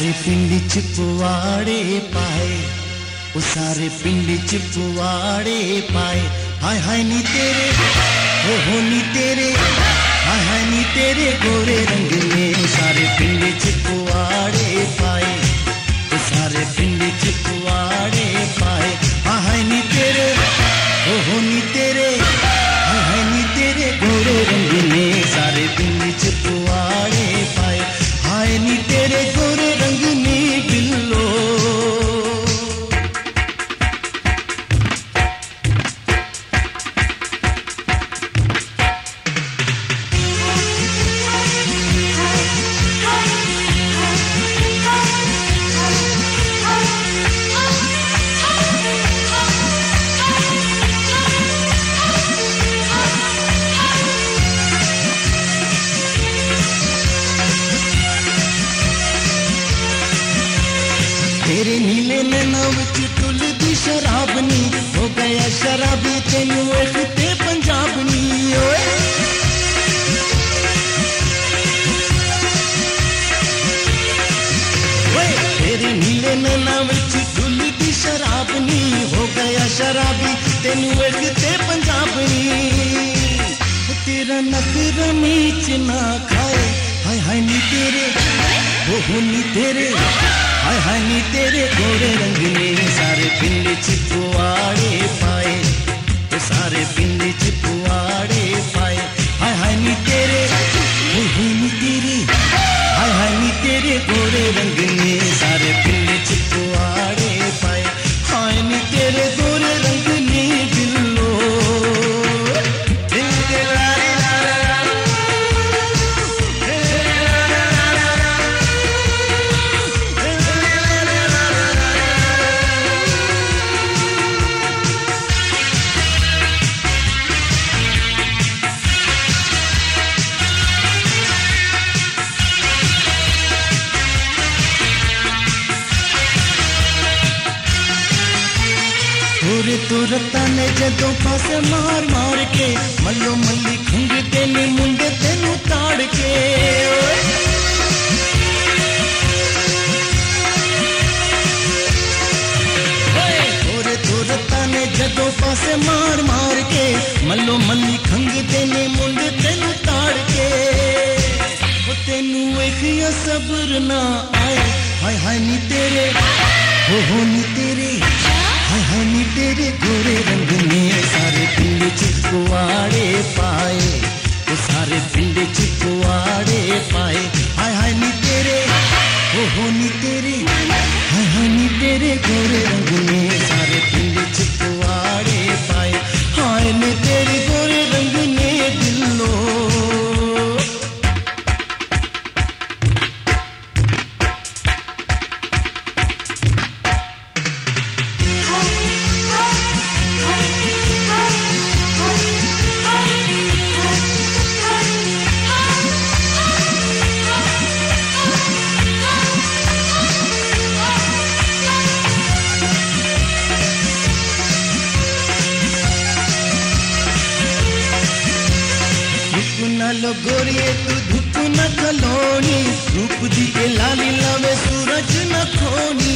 सारे पिंड च पुआड़े पाए, वो सारे पिंड च पुआड़े पाए। हाय हाय नी तेरे हो नी तेरे, हाय हाय नी तेरे गोरे रंग में सारे पिंड च पुआड़े पाए, वो सारे पिंड च पुआड़े पाए। हाय हाय नी तेरे हो नी तेरे, हाय हाय नी तेरे गोरे रंग में सारे पिंड च पुआड़े पाए। हाय नी तेरे गोरे रंग में बिल्लो। तेरे नीले नैना विच टुलदी शराबनी, हो गया शराबी तेनू वेखते पंजाबनी। ओए तेरे नीले नैना विच टुलदी शराबनी, हो गया शराबी तेनू वेखते पंजाबनी। तेरा नखरा मीच ना खाए, हाय हाय नी तेरे हो नी तेरे, हाय हाय नी तेरे गोरे रंग में सारे पिंड च पुआड़े पाए, वो सारे पिंड च पुआड़े पाए। हाय हाय नी तेरे हो नी तेरे, हाय हाय नी तेरे गोरे रंग में सारे पिंड च पुआड़े पाए। हाय नी तेरे गोरे रंग में बिल्लो। तुरे तुरता ने जदों पासे मार मार के, मल्लो मल्ली खंगते ने मुंडे तेनू ताड़ के। तुरे तुरता ने जदों पासे मार मार के, मल्लो मल्ली खंगते ने मुंडे तेनू ताड़ के। वो तेनू वेखिया सब्र ना आए, हाय हाय नी तेरे हो नी तेरे, हाय हाय नी तेरे गोरे रंग में सारे पिंड च पुआड़े पाए, वो सारे पिंड च पुआड़े पाए। हाय हाय नी तेरे हो नी तेरे, हाय हाय नी तेरे गोरे रंग में सारे पिंड च पुआड़े पाए। हाय नी तेरे गोरे रंग में दिलो। लो गोरिए तू धूप न खलोनी, रूप दी ए लाली लावे सूरज न खोनी।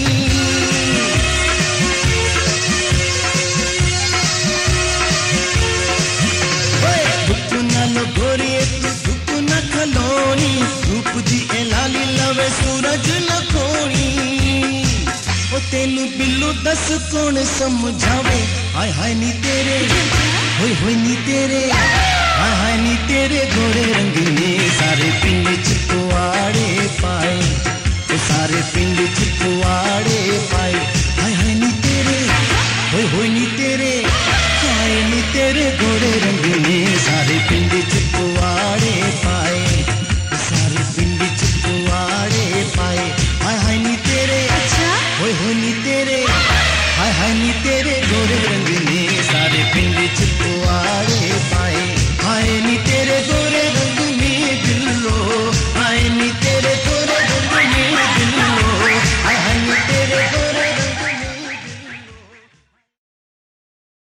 धूप न लो गोरिए तू धूप न खलोनी, रूप दी ए लाली लावे सूरज न खोनी। ओ तेनू बिल्लू दस कौन समझावे, हाय हाय नी तेरे होय नी तेरे, हाय हाय नी तेरे गोरे रंग में सारे पिंड च पुआड़े पाए, वो सारे पिंड च पुआड़े पाए। हाय हाय नी तेरे होय नी तेरे, हाय नी तेरे गोरे रंग में सारे पिंड च पुआड़े पाए, वो सारे पिंड च पुआड़े पाए। हाय हाय नी तेरे होय नी तेरे, हाय हाय नी तेरे गोरे रंग में सारे पिंड च पुआड़े